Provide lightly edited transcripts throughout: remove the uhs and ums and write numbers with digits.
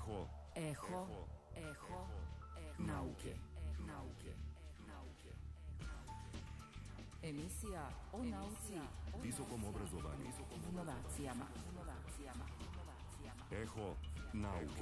Eho nauke. Emisija o nauci, visokom obrazovanju i inovacijama. Eho nauke.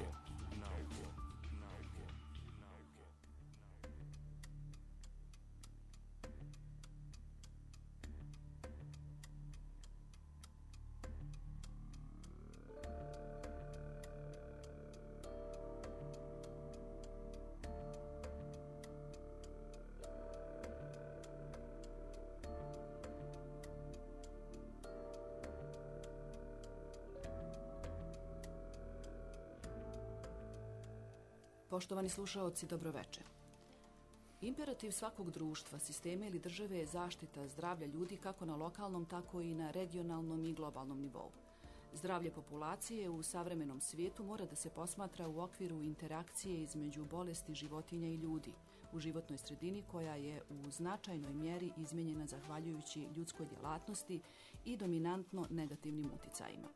Poštovani slušaoci, dobroveče. Imperativ svakog društva, sistema ili države je zaštita zdravlja ljudi kako na lokalnom, tako i na regionalnom i globalnom nivou. Zdravlje populacije u savremenom svijetu mora da se posmatra u okviru interakcije između bolesti životinja i ljudi u životnoj sredini koja je u značajnoj mjeri izmijenjena zahvaljujući ljudskoj djelatnosti i dominantno negativnim uticajima.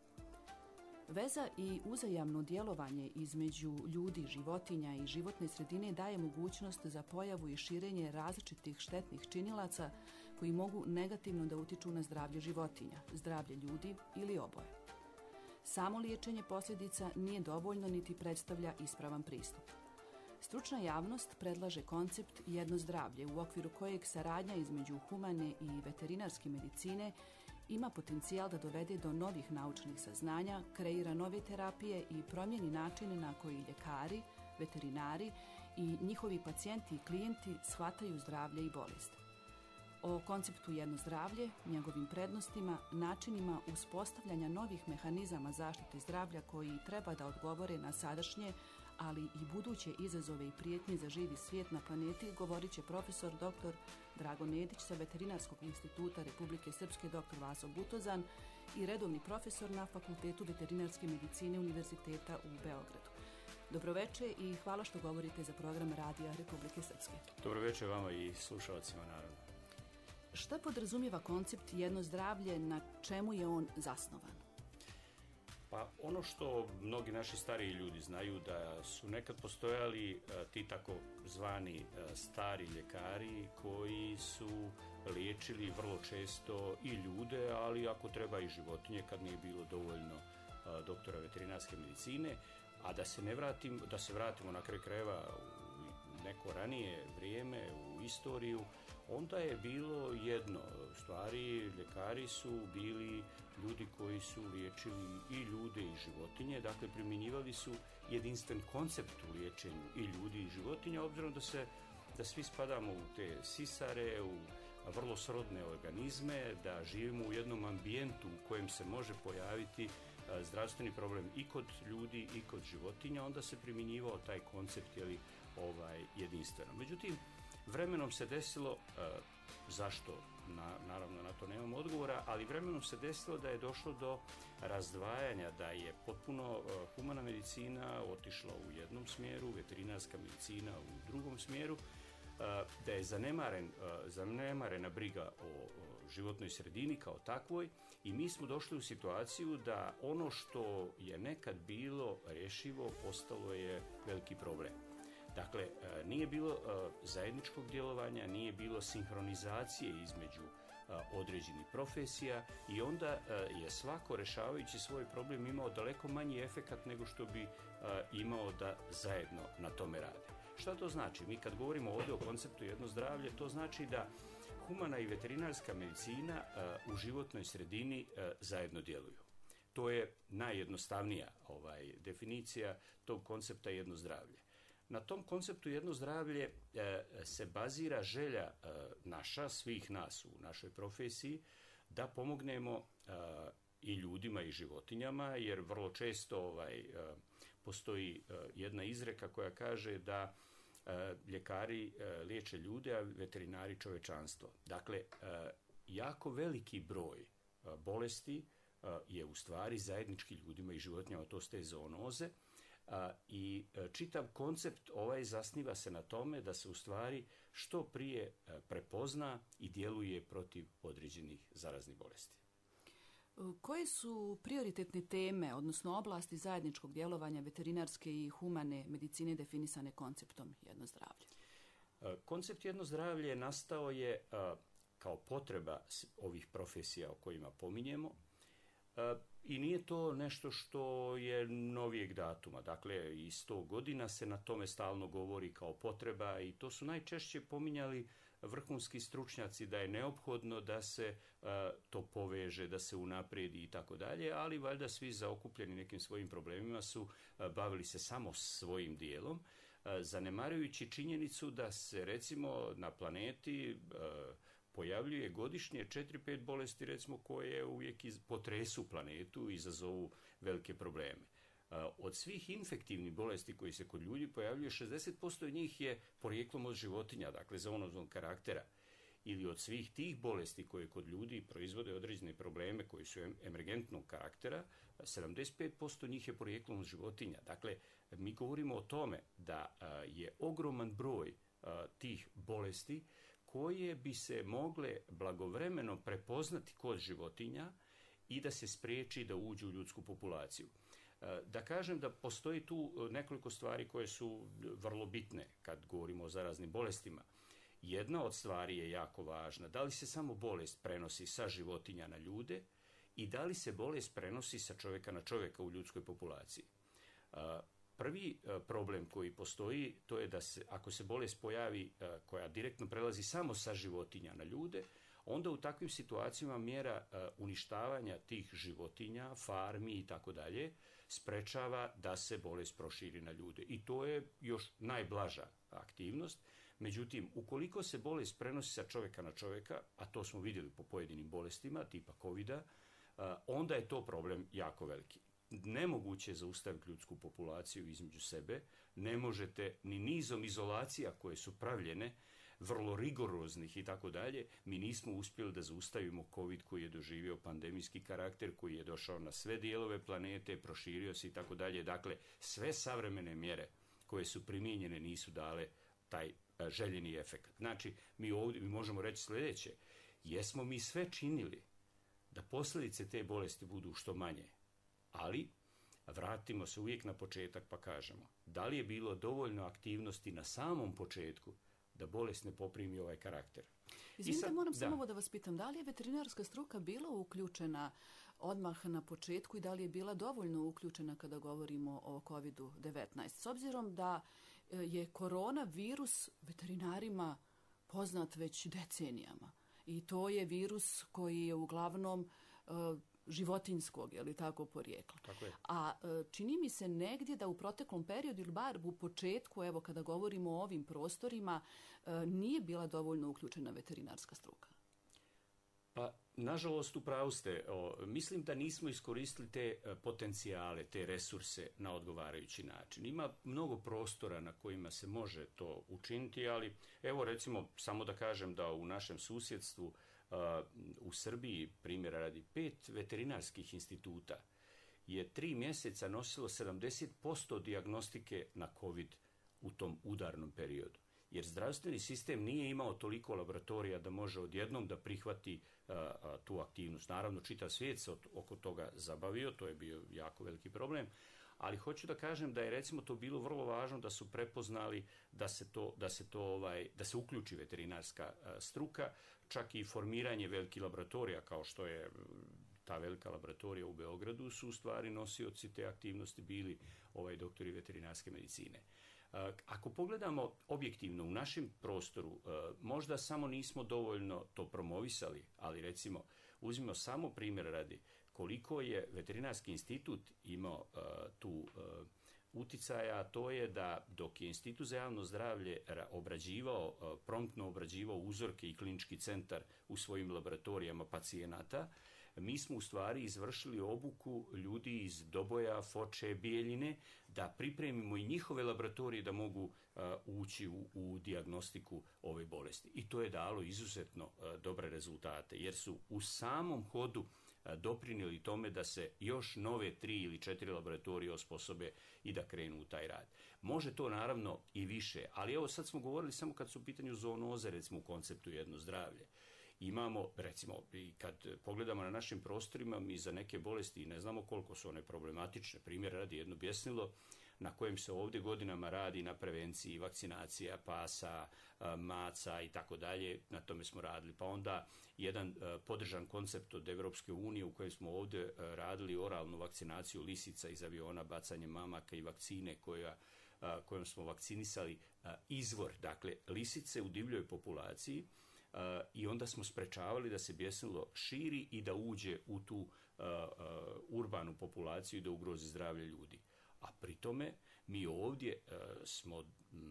Veza i uzajamno djelovanje između ljudi, životinja i životne sredine daje mogućnost za pojavu i širenje različitih štetnih činilaca koji mogu negativno da utiču na zdravlje životinja, zdravlje ljudi ili oboje. Samo liječenje posljedica nije dovoljno niti predstavlja ispravan pristup. Stručna javnost predlaže koncept jedno zdravlje u okviru kojeg saradnja između humane i veterinarske medicine ima potencijal da dovede do novih naučnih saznanja, kreira nove terapije i promijeni načine na koji ljekari, veterinari i njihovi pacijenti i klijenti shvataju zdravlje i bolest. O konceptu jedno zdravlje, njegovim prednostima, načinima uspostavljanja novih mehanizama zaštite zdravlja koji treba da odgovore na sadašnje, ali i buduće izazove i prijetnje za živi svijet na planeti, govorit će profesor dr. Drago Nedić sa Veterinarskog instituta Republike Srpske dr. Vaso Butozan i redovni profesor na Fakultetu veterinarske medicine Univerziteta u Beogradu. Dobroveče i hvala što govorite za program Radija Republike Srpske. Dobroveče vama i slušalcima, naravno. Šta podrazumijeva koncept jedno zdravlje, na čemu je on zasnovan? Pa ono što mnogi naši stariji ljudi znaju da su nekad postojali ti tako zvani stari ljekari koji su liječili vrlo često i ljude, ali ako treba i životinje kad nije bilo dovoljno doktora veterinarske medicine. A da se vratimo na kraj krajeva u neko ranije vrijeme, u istoriju, onda je bilo jedno. U stvari, ljekari su bili ljudi koji su liječili i ljude i životinje, dakle primjenjivali su jedinstven koncept u liječenju i ljudi i životinja, obzirom da svi spadamo u te sisare, u vrlo srodne organizme, da živimo u jednom ambijentu u kojem se može pojaviti zdravstveni problem i kod ljudi i kod životinja, onda se primjenjivao taj koncept jedinstveno. Međutim, vremenom se desilo, zašto, naravno na to nemam odgovora, ali vremenom se desilo da je došlo do razdvajanja, da je potpuno humana medicina otišla u jednom smjeru, veterinarska medicina u drugom smjeru, da je zanemarena briga o životnoj sredini kao takvoj i mi smo došli u situaciju da ono što je nekad bilo rješivo postalo je veliki problem. Dakle, nije bilo zajedničkog djelovanja, nije bilo sinhronizacije između određenih profesija i onda je svako rješavajući svoj problem imao daleko manji efekat nego što bi imao da zajedno na tome rade. Šta to znači? Mi kad govorimo ovdje o konceptu jedno zdravlje, to znači da humana i veterinarska medicina u životnoj sredini zajedno djeluju. To je najjednostavnija definicija tog koncepta jedno zdravlje. Na tom konceptu jedno zdravlje se bazira želja naša, svih nas u našoj profesiji, da pomognemo i ljudima i životinjama, jer vrlo često postoji jedna izreka koja kaže da ljekari liječe ljude, a veterinari čovečanstvo. Dakle, jako veliki broj bolesti je u stvari zajednički ljudima i životinjama, to su te zoonoze, i čitav koncept zasniva se na tome da se u stvari što prije prepozna i djeluje protiv određenih zaraznih bolesti. Koje su prioritetne teme, odnosno oblasti zajedničkog djelovanja veterinarske i humane medicine definisane konceptom jedno zdravlje? Koncept jedno zdravlje nastao je kao potreba ovih profesija o kojima pominjemo i nije to nešto što je novijeg datuma. Dakle, i 100 godina se na tome stalno govori kao potreba i to su najčešće pominjali vrhunski stručnjaci da je neophodno da se to poveže, da se unaprijedi i tako dalje, ali valjda svi zaokupljeni nekim svojim problemima su bavili se samo svojim dijelom, zanemarujući činjenicu da se recimo na planeti pojavljuje godišnje 4-5 bolesti recimo koje uvijek potresu planetu i izazovu velike probleme. Od svih infektivnih bolesti koji se kod ljudi pojavljuje, 60% njih je porijeklom od životinja, dakle zoonoznog karaktera. Ili od svih tih bolesti koje kod ljudi proizvode određene probleme koji su emergentnog karaktera, 75% njih je porijeklom od životinja. Dakle, mi govorimo o tome da je ogroman broj tih bolesti koje bi se mogle blagovremeno prepoznati kod životinja i da se spriječi da uđu u ljudsku populaciju. Da kažem da postoji tu nekoliko stvari koje su vrlo bitne kad govorimo o zaraznim bolestima. Jedna od stvari je jako važna. Da li se samo bolest prenosi sa životinja na ljude i da li se bolest prenosi sa čovjeka na čovjeka u ljudskoj populaciji. Prvi problem koji postoji to je da se, ako se bolest pojavi koja direktno prelazi samo sa životinja na ljude, onda u takvim situacijama mjera uništavanja tih životinja, farmi i tako dalje, sprečava da se bolest proširi na ljude. I to je još najblaža aktivnost. Međutim, ukoliko se bolest prenosi sa čovjeka na čovjeka, a to smo vidjeli po pojedinim bolestima, tipa COVID-a, onda je to problem jako veliki. Nemoguće je zaustaviti ljudsku populaciju između sebe, ne možete ni nizom izolacija koje su pravljene, vrlo rigoroznih i tako dalje, mi nismo uspjeli da zaustavimo COVID koji je doživio pandemijski karakter, koji je došao na sve dijelove planete, proširio se i tako dalje. Dakle, sve savremene mjere koje su primijenjene nisu dale taj željeni efekt. Znači, mi ovdje možemo reći sljedeće, jesmo mi sve činili da posljedice te bolesti budu što manje, ali vratimo se uvijek na početak pa kažemo, da li je bilo dovoljno aktivnosti na samom početku da bolest ne poprimi ovaj karakter. Izvinite, moram samo da vas pitam, da li je veterinarska struka bila uključena odmah na početku i da li je bila dovoljno uključena kada govorimo o COVID-19? S obzirom da je koronavirus veterinarima poznat već decenijama i to je virus koji je uglavnom životinjskog, je li tako, porijekla. Tako je. A čini mi se negdje da u proteklom periodu ili bar u početku, evo kada govorimo o ovim prostorima, nije bila dovoljno uključena veterinarska struka. Pa, nažalost, u pravu ste. Mislim da nismo iskoristili te potencijale, te resurse na odgovarajući način. Ima mnogo prostora na kojima se može to učiniti, ali evo recimo samo da kažem da u našem susjedstvu u Srbiji, primjera radi, 5 veterinarskih instituta je 3 mjeseca nosilo 70% dijagnostike na COVID u tom udarnom periodu. Jer zdravstveni sistem nije imao toliko laboratorija da može odjednom da prihvati tu aktivnost. Naravno, čitav svijet se oko toga zabavio, to je bio jako veliki problem, ali hoću da kažem da je recimo to bilo vrlo važno da su prepoznali da se uključi veterinarska struka, čak i formiranje velikih laboratorija kao što je ta velika laboratorija u Beogradu su u stvari nosioci te aktivnosti bili doktori veterinarske medicine. Ako pogledamo objektivno u našem prostoru, možda samo nismo dovoljno to promovisali, ali recimo uzmimo samo primjer radi koliko je veterinarski institut imao tu uticaja, to je da dok je Institut za javno zdravlje promptno obrađivao uzorke i klinički centar u svojim laboratorijama pacijenata, mi smo u stvari izvršili obuku ljudi iz Doboja, Foče, Bijeljine, da pripremimo i njihove laboratorije da mogu ući u dijagnostiku ove bolesti. I to je dalo izuzetno dobre rezultate, jer su u samom hodu doprinijeli tome da se još nove 3 ili 4 laboratorije osposobe i da krenu u taj rad. Može to naravno i više, ali evo sad smo govorili samo kad su u pitanju zoonoze, recimo u konceptu jedno zdravlje. imamo, recimo, i kad pogledamo na našim prostorima, mi za neke bolesti ne znamo koliko su one problematične. Primjer radi jedno bjesnilo na kojem se ovdje godinama radi na prevenciji vakcinacija pasa, maca i tako dalje, na tome smo radili. Pa onda jedan podržan koncept od Evropske unije u kojem smo ovdje radili oralnu vakcinaciju lisica iz aviona, bacanje mamaka i vakcine kojom smo vakcinisali izvor, dakle lisice u divljoj populaciji, i onda smo sprečavali da se bjesnilo širi i da uđe u tu urbanu populaciju i da ugrozi zdravlje ljudi. A pri tome mi ovdje smo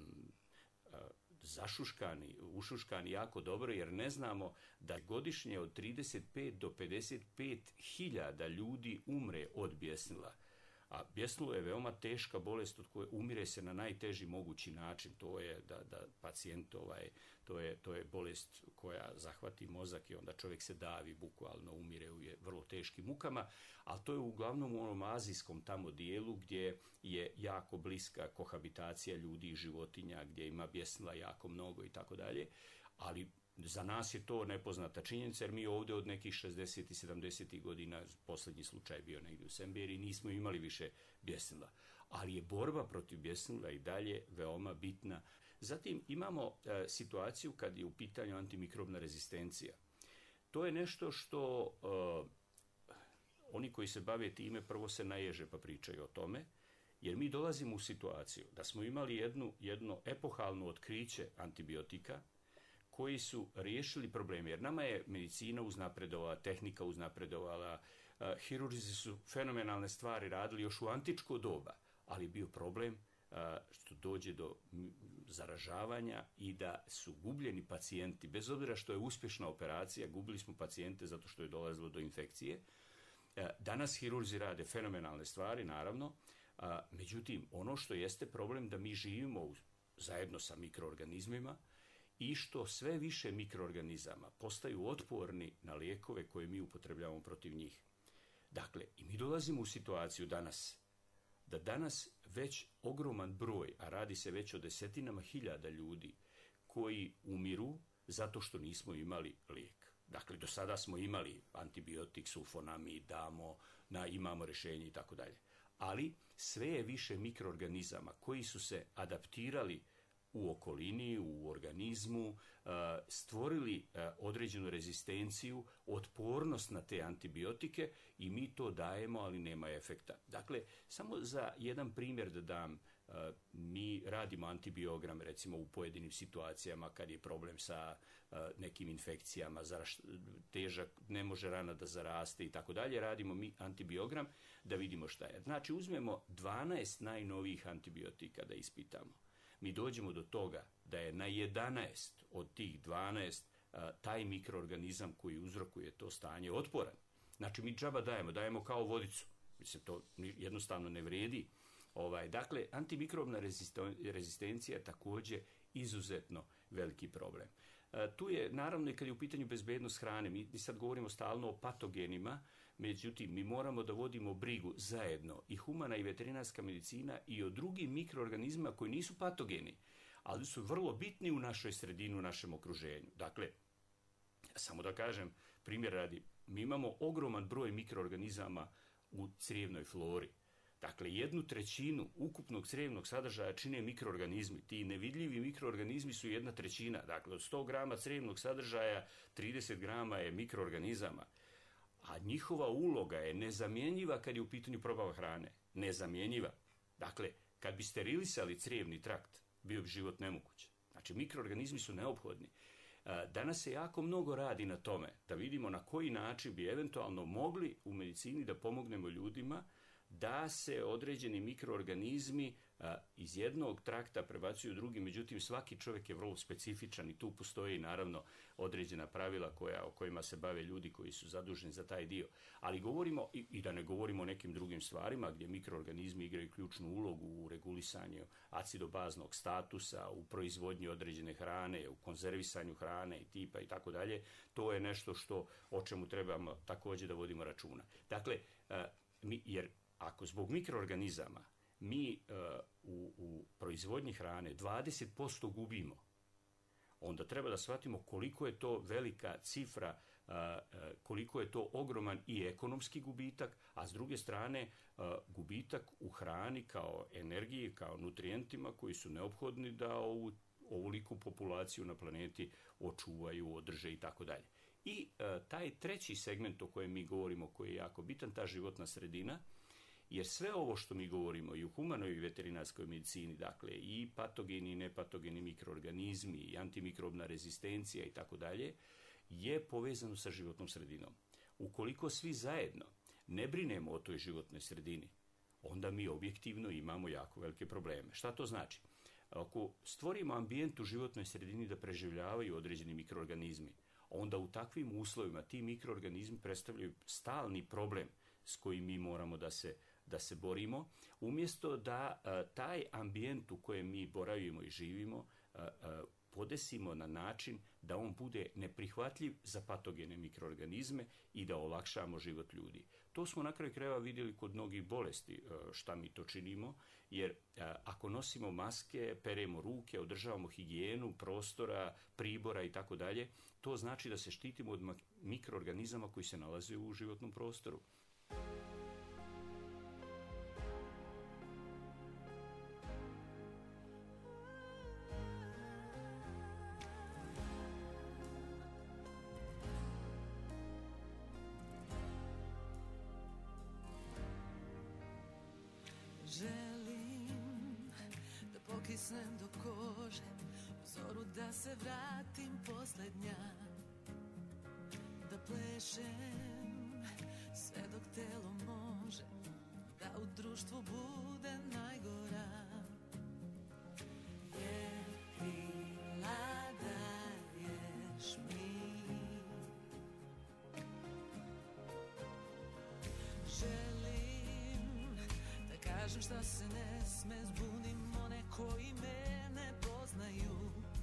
ušuškani jako dobro, jer ne znamo da godišnje od 35 do 55 hiljada ljudi umre od bjesnila. A bjesnilo je veoma teška bolest od koje umire se na najteži mogući način. To je da pacijent, to je bolest koja zahvati mozak i onda čovjek se davi, bukvalno umire u vrlo teškim mukama, ali to je uglavnom u onom azijskom tamo dijelu gdje je jako bliska kohabitacija ljudi i životinja, gdje ima bjesnila jako mnogo i tako dalje, ali za nas je to nepoznata činjenica, jer mi ovdje od nekih 60. i 70. godina, posljednji slučaj je bio negdje u Semberi, nismo imali više bjesnila. Ali je borba protiv bjesnila i dalje veoma bitna. Zatim imamo situaciju kad je u pitanju antimikrobna rezistencija. To je nešto što oni koji se bave time prvo se naježe pa pričaju o tome, jer mi dolazimo u situaciju da smo imali jedno epohalno otkriće antibiotika koji su riješili probleme, jer nama je medicina uznapredovala, tehnika uznapredovala, hirurzi su fenomenalne stvari radili još u antičko doba, ali je bio problem što dođe do zaražavanja i da su gubljeni pacijenti, bez obzira što je uspješna operacija, gubili smo pacijente zato što je dolazilo do infekcije. Danas hirurzi rade fenomenalne stvari, naravno, međutim, ono što jeste problem da mi živimo zajedno sa mikroorganizmima i što sve više mikroorganizama postaju otporni na lijekove koje mi upotrebljavamo protiv njih. Dakle, i mi dolazimo u situaciju da danas već ogroman broj, a radi se već o desetinama hiljada ljudi koji umiru zato što nismo imali lijek. Dakle, do sada smo imali antibiotik, sulfonamid, imamo rješenje i tako dalje. Ali sve je više mikroorganizama koji su se adaptirali u okolini, u organizmu, stvorili određenu rezistenciju, otpornost na te antibiotike i mi to dajemo, ali nema efekta. Dakle, samo za jedan primjer da dam, mi radimo antibiogram recimo u pojedinim situacijama kad je problem sa nekim infekcijama, težak, ne može rana da zaraste i tako dalje, radimo mi antibiogram da vidimo šta je. Znači, uzmemo 12 najnovijih antibiotika da ispitamo. Mi dođemo do toga da je na 11 od tih 12 taj mikroorganizam koji uzrokuje to stanje otporan. Znači, mi džaba dajemo kao vodicu. Mislim, to jednostavno ne vredi. Dakle, antimikrobna rezistencija je također izuzetno veliki problem. Tu je, naravno, i kad je u pitanju bezbednost hrane, mi sad govorimo stalno o patogenima, međutim, mi moramo da vodimo brigu zajedno i humana i veterinarska medicina i o drugim mikroorganizmima koji nisu patogeni, ali su vrlo bitni u našoj sredini, u našem okruženju. Dakle, samo da kažem, primjer radi, mi imamo ogroman broj mikroorganizama u crijevnoj flori. Dakle, 1/3 ukupnog crijevnog sadržaja čine mikroorganizmi. Ti nevidljivi mikroorganizmi su 1/3. Dakle, od 100 grama crijevnog sadržaja 30 grama je mikroorganizama. A njihova uloga je nezamjenjiva kad je u pitanju probava hrane. Nezamjenjiva. Dakle, kad bi sterilisali crijevni trakt, bio bi život nemoguć. Znači, mikroorganizmi su neophodni. Danas se jako mnogo radi na tome da vidimo na koji način bi eventualno mogli u medicini da pomognemo ljudima da se određeni mikroorganizmi iz jednog trakta prebacuju u drugi, međutim svaki čovjek je vrlo specifičan i tu postoji naravno određena pravila o kojima se bave ljudi koji su zaduženi za taj dio. Ali govorimo, i da ne govorimo o nekim drugim stvarima gdje mikroorganizmi igraju ključnu ulogu u regulisanju acidobaznog statusa, u proizvodnji određene hrane, u konzervisanju hrane i tipa i tako dalje, to je nešto o čemu trebamo također da vodimo računa. Dakle, jer ako zbog mikroorganizama mi u proizvodnji hrane 20% gubimo, onda treba da shvatimo koliko je to velika cifra, koliko je to ogroman i ekonomski gubitak, a s druge strane gubitak u hrani kao energiji, kao nutrijentima koji su neophodni da ovoliku populaciju na planeti očuvaju, održe i tako dalje. I taj treći segment o kojem mi govorimo, koji je jako bitan, ta životna sredina, jer sve ovo što mi govorimo i u humanoj i veterinarskoj medicini, dakle i patogeni i nepatogeni mikroorganizmi i antimikrobna rezistencija i tako dalje, je povezano sa životnom sredinom. Ukoliko svi zajedno ne brinemo o toj životnoj sredini, onda mi objektivno imamo jako velike probleme. Šta to znači? Ako stvorimo ambijent u životnoj sredini da preživljavaju određeni mikroorganizmi, onda u takvim uslovima ti mikroorganizmi predstavljaju stalni problem s kojim mi moramo da se borimo, umjesto da taj ambijent u kojem mi boravimo i živimo podesimo na način da on bude neprihvatljiv za patogene mikroorganizme i da olakšamo život ljudi. To smo na kraju krajeva vidjeli kod mnogih bolesti, šta mi to činimo, jer ako nosimo maske, peremo ruke, održavamo higijenu prostora, pribora i tako dalje, to znači da se štitimo od mikroorganizama koji se nalaze u životnom prostoru. Želim da pokisnem do kože, u zoru da se vratim posljednja, da plešem sve dok telo može, da u društvu bude najgora. Jer krila daješ mi, želim da kažem šta se ne sme, zbunim one koji me ne poznaju,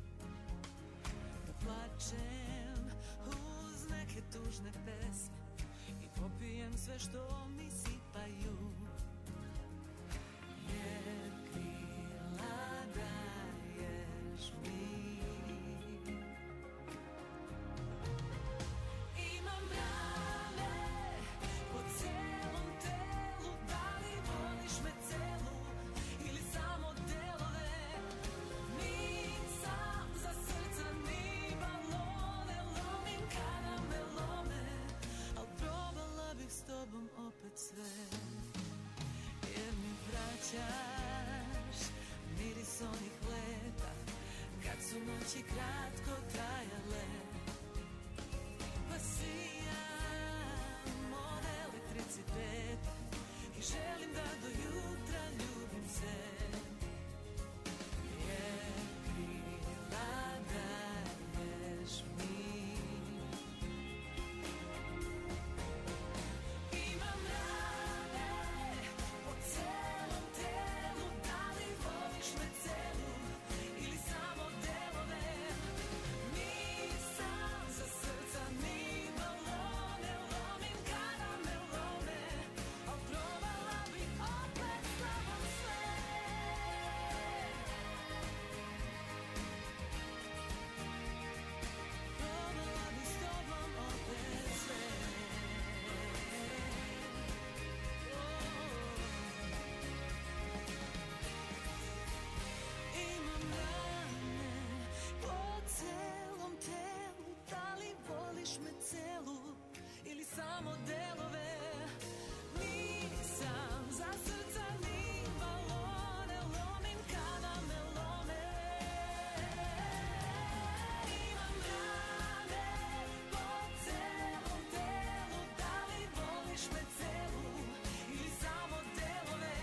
da plačem uz neke tužne pesme i popijem sve što mi sipaju. Jer krila daješ mi. Imam rane po celom telu, da li voliš me celu ili samo delove? Nisam za srca ni balone, lomim kada me lome, al probala bih s tobom opet sve. Jer mi vraćaš miris onih leta, kad su noći kratko trajale, pa sijam od elektriciteta i želim da do jutra ljubim se. Jer krila daješ mi. Imam rane po celom telu, da li voliš me celu ili samo delove? Nisam za srca ni balone, lomim kada me lome, al probala bih opet s tobom sve. Probala bih s tobom opet sve. Imam rane po celom telu, da li voliš me celu ili samo delove? Nisam za srca ni balone, lomim kada me lome. Imam rane po celom telu, da li voliš me celu ili samo delove?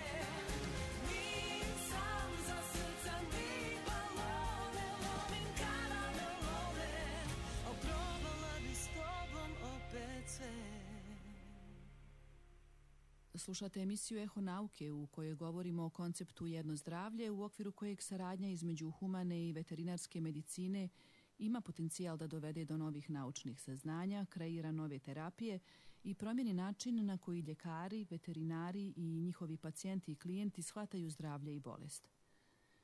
Nisam za srca ni balone, lomim kada me lome, al probala bi s tobom opet sve. Slušate emisiju Eho nauke u kojoj govorimo o konceptu jedno zdravlje u okviru kojeg saradnja između humane i veterinarske medicine ima potencijal da dovede do novih naučnih saznanja, kreira nove terapije i promijeni način na koji ljekari, veterinari i njihovi pacijenti i klijenti shvataju zdravlje i bolest.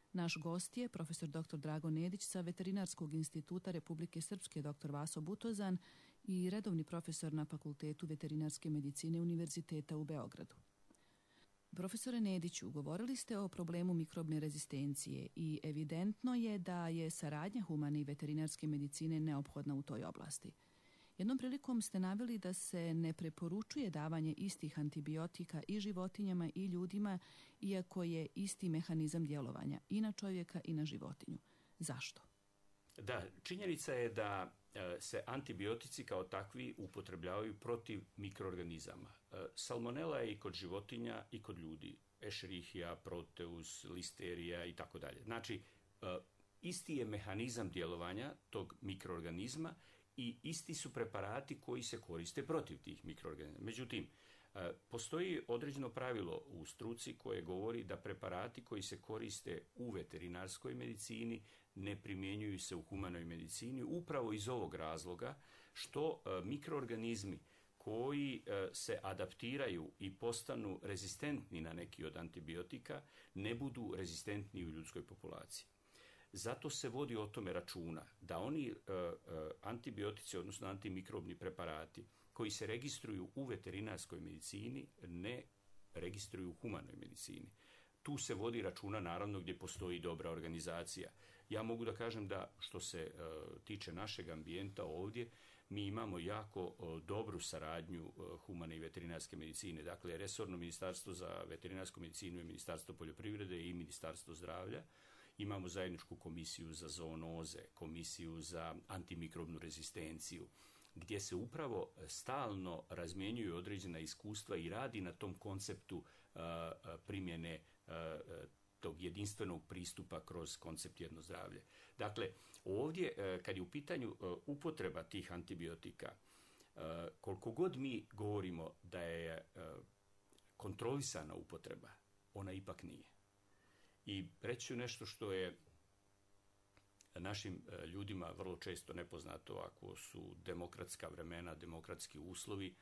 Naš gost je profesor dr. Drago Nedić sa Veterinarskog instituta Republike Srpske dr. Vaso Butozan i redovni profesor na Fakultetu veterinarske medicine Univerziteta u Beogradu. Profesore Nediću, govorili ste o problemu mikrobne rezistencije i evidentno je da je saradnja humane i veterinarske medicine neophodna u toj oblasti. Jednom prilikom ste naveli da se ne preporučuje davanje istih antibiotika i životinjama i ljudima, iako je isti mehanizam djelovanja i na čovjeka i na životinju. Zašto? Da, činjenica je da se antibiotici kao takvi upotrebljavaju protiv mikroorganizama. Salmonela je i kod životinja i kod ljudi. Escherichia, Proteus, Listerija i tako dalje. Znači, isti je mehanizam djelovanja tog mikroorganizma i isti su preparati koji se koriste protiv tih mikroorganizama. Međutim, postoji određeno pravilo u struci koje govori da preparati koji se koriste u veterinarskoj medicini ne primjenjuju se u humanoj medicini upravo iz ovog razloga što mikroorganizmi koji se adaptiraju i postanu rezistentni na neki od antibiotika ne budu rezistentni u ljudskoj populaciji. Zato se vodi o tome računa da oni antibiotici, odnosno antimikrobni preparati koji se registruju u veterinarskoj medicini ne registruju u humanoj medicini. Tu se vodi računa naravno gdje postoji dobra organizacija. Ja mogu da kažem da što se tiče našeg ambijenta ovdje, mi imamo jako dobru saradnju humane i veterinarske medicine. Dakle, resorno ministarstvo za veterinarsku medicinu je Ministarstvo poljoprivrede i Ministarstvo zdravlja. Imamo zajedničku komisiju za zoonoze, komisiju za antimikrobnu rezistenciju, gdje se upravo stalno razmjenjuju određena iskustva i radi na tom konceptu primjene tog jedinstvenog pristupa kroz koncept jedno zdravlje. Dakle, ovdje kad je u pitanju upotreba tih antibiotika, koliko god mi govorimo da je kontrolisana upotreba, ona ipak nije. I reći ću nešto što je našim ljudima vrlo često nepoznato. Ako su demokratska vremena, demokratski uslovi,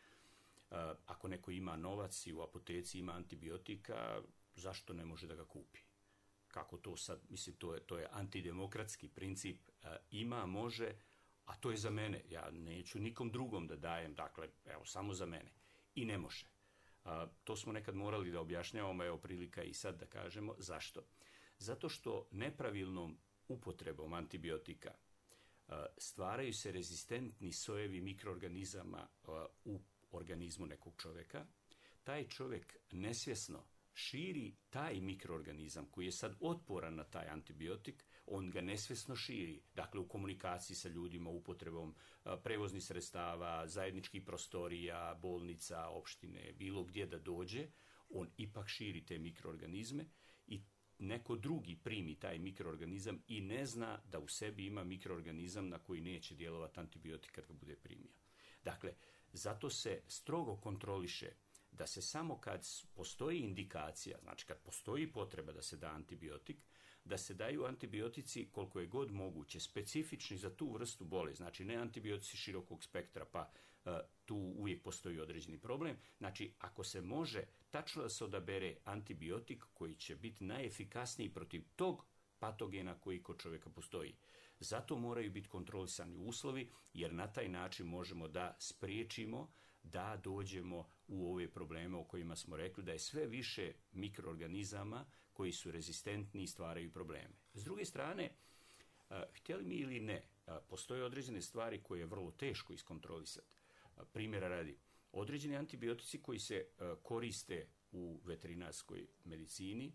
ako neko ima novac i u apoteci ima antibiotika, zašto ne može da ga kupi? Kako to sad, mislim, to je antidemokratski princip, ima, može, a to je za mene. Ja neću nikom drugom da dajem, dakle, evo, samo za mene. I ne može. To smo nekad morali da objašnjavamo, evo prilika i sad da kažemo. Zašto? Zato što nepravilnom upotrebom antibiotika stvaraju se rezistentni sojevi mikroorganizama u organizmu nekog čovjeka. Taj čovjek nesvjesno širi taj mikroorganizam koji je sad otporan na taj antibiotik, on ga nesvjesno širi. Dakle, u komunikaciji sa ljudima, upotrebom prevoznih sredstava, zajedničkih prostorija, bolnica, opštine, bilo gdje da dođe, on ipak širi te mikroorganizme i neko drugi primi taj mikroorganizam i ne zna da u sebi ima mikroorganizam na koji neće djelovati antibiotik kad ga bude primio. Dakle, zato se strogo kontroliše da se samo kad postoji indikacija, znači kad postoji potreba da se da antibiotik, da se daju antibiotici koliko je god moguće, specifični za tu vrstu bolesti, znači ne antibiotici širokog spektra, pa tu uvijek postoji određeni problem. Znači, ako se može tačno da se odabere antibiotik koji će biti najefikasniji protiv tog patogena koji kod čovjeka postoji. Zato moraju biti kontrolisani uslovi, jer na taj način možemo da spriječimo da dođemo u ove probleme o kojima smo rekli, da je sve više mikroorganizama koji su rezistentni i stvaraju probleme. S druge strane, htjeli mi ili ne, postoje određene stvari koje je vrlo teško iskontrolisati. Primjera radi, određeni antibiotici koji se koriste u veterinarskoj medicini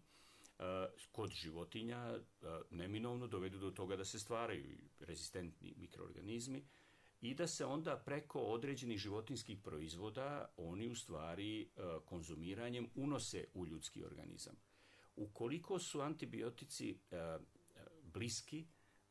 kod životinja neminovno dovedu do toga da se stvaraju rezistentni mikroorganizmi i da se onda preko određenih životinjskih proizvoda oni u stvari konzumiranjem unose u ljudski organizam. Ukoliko su antibiotici bliski,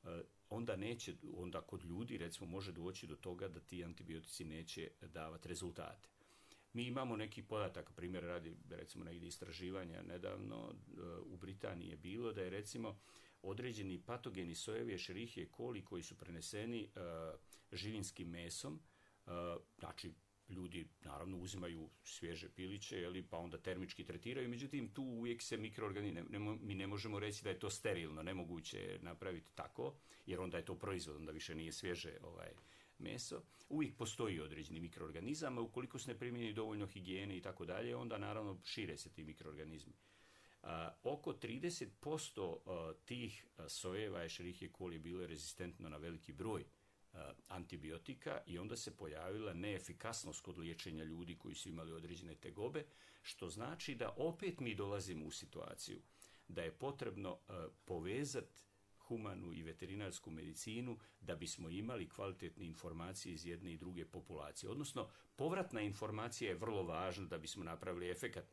onda kod ljudi recimo može doći do toga da ti antibiotici neće davati rezultate. Mi imamo neki podatak, primjer radi recimo negdje istraživanja nedavno u Britaniji je bilo da je recimo određeni patogeni sojevi Escherichia coli koji su preneseni živinskim mesom, znači ljudi naravno uzimaju svježe piliće, pa onda termički tretiraju, međutim tu uvijek se mikroorganizmi, mi ne možemo reći da je to sterilno, nemoguće je napraviti tako, jer onda je to proizvod, onda više nije svježe meso. Uvijek postoji određeni mikroorganizam, a ukoliko se ne primjeni dovoljno higijene i tako dalje, onda naravno šire se ti mikroorganizmi. Oko 30% tih sojeva Escherichia coli je bilo rezistentno na veliki broj antibiotika i onda se pojavila neefikasnost kod liječenja ljudi koji su imali određene tegobe, što znači da opet mi dolazimo u situaciju da je potrebno povezati humanu i veterinarsku medicinu da bismo imali kvalitetne informacije iz jedne i druge populacije. Odnosno, povratna informacija je vrlo važna da bismo napravili efekat.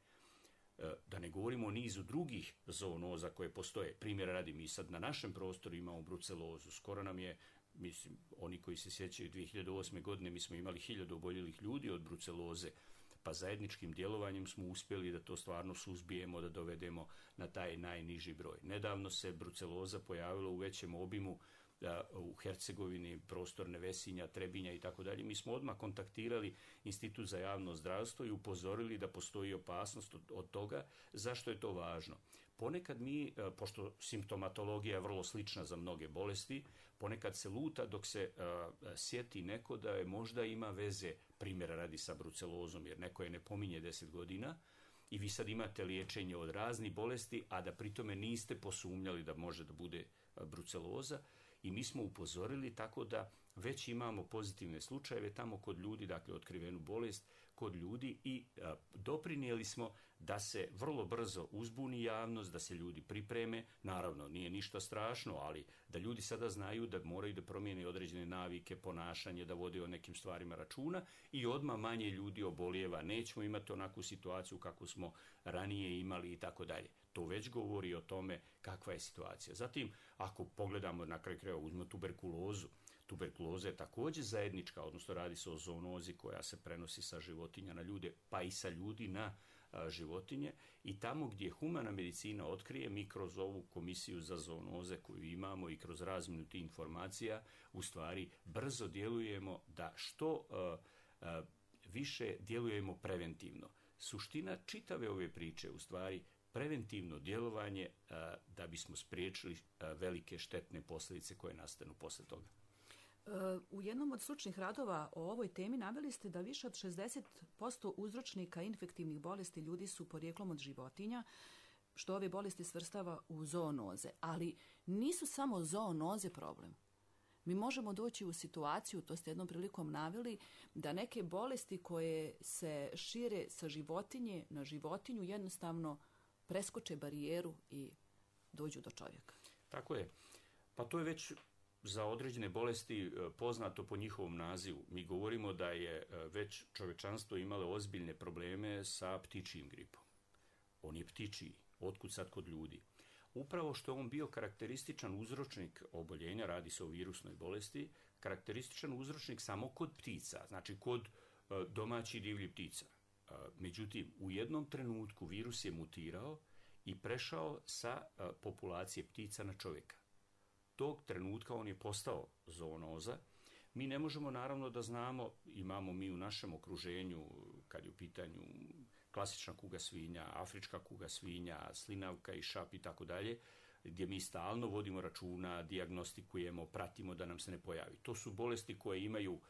Da ne govorimo o nizu drugih zoonoza koje postoje. Primjera radi, mi sad na našem prostoru imamo brucelozu. Skoro nam je, mislim, oni koji se sjećaju 2008. godine, mi smo imali 1000 oboljelih ljudi od bruceloze, pa zajedničkim djelovanjem smo uspjeli da to stvarno suzbijemo, da dovedemo na taj najniži broj. Nedavno se bruceloza pojavila u većem obimu u Hercegovini, prostor Nevesinja, Trebinja i tako dalje. Mi smo odmah kontaktirali Institut za javno zdravstvo i upozorili da postoji opasnost od toga. Zašto je to važno? Ponekad mi, pošto simptomatologija je vrlo slična za mnoge bolesti, ponekad se luta dok se sjeti neko da je možda ima veze, primjera radi, sa brucelozom, jer neko je ne pominje 10 godina i vi sad imate liječenje od raznih bolesti, a da pritome niste posumnjali da može da bude bruceloza. I mi smo upozorili tako da već imamo pozitivne slučajeve tamo kod ljudi, dakle otkrivenu bolest kod ljudi i doprinijeli smo da se vrlo brzo uzbuni javnost, da se ljudi pripreme. Naravno, nije ništa strašno, ali da ljudi sada znaju da moraju da promijene određene navike, ponašanje, da vode o nekim stvarima računa i odmah manje ljudi obolijeva. Nećemo imati onakvu situaciju kakvu smo ranije imali i tako dalje. To već govori o tome kakva je situacija. Zatim, ako pogledamo na kraju krajeva, uzmemo tuberkulozu. Tuberkuloza je također zajednička, odnosno radi se o zoonozi koja se prenosi sa životinja na ljude, pa i sa ljudi na životinje. I tamo gdje humana medicina otkrije, mi kroz ovu komisiju za zoonoze koju imamo i kroz razmjenu tih informacija, u stvari brzo djelujemo da što više djelujemo preventivno. Suština čitave ove priče, u stvari, preventivno djelovanje da bismo spriječili velike štetne posljedice koje nastanu poslije toga. U jednom od stručnih radova o ovoj temi naveli ste da više od 60% uzročnika infektivnih bolesti ljudi su porijeklom od životinja, što ove bolesti svrstava u zoonoze. Ali nisu samo zoonoze problem. Mi možemo doći u situaciju, to ste jednom prilikom naveli, da neke bolesti koje se šire sa životinje na životinju jednostavno preskoče barijeru i dođu do čovjeka. Tako je. Pa to je već za određene bolesti poznato po njihovom nazivu. Mi govorimo da je već čovječanstvo imalo ozbiljne probleme sa ptičjim gripom. On je ptičji, otkud sad kod ljudi. Upravo što je on bio karakterističan uzročnik oboljenja, radi se o virusnoj bolesti, karakterističan uzročnik samo kod ptica, znači kod domaćih divljih ptica. Međutim, u jednom trenutku virus je mutirao i prešao sa populacije ptica na čovjeka. Tog trenutka on je postao zoonoza. Mi ne možemo naravno da znamo, imamo mi u našem okruženju, kad je u pitanju klasična kuga svinja, afrička kuga svinja, slinavka i šap i tako dalje, gdje mi stalno vodimo računa, dijagnostikujemo, pratimo da nam se ne pojavi. To su bolesti koje imaju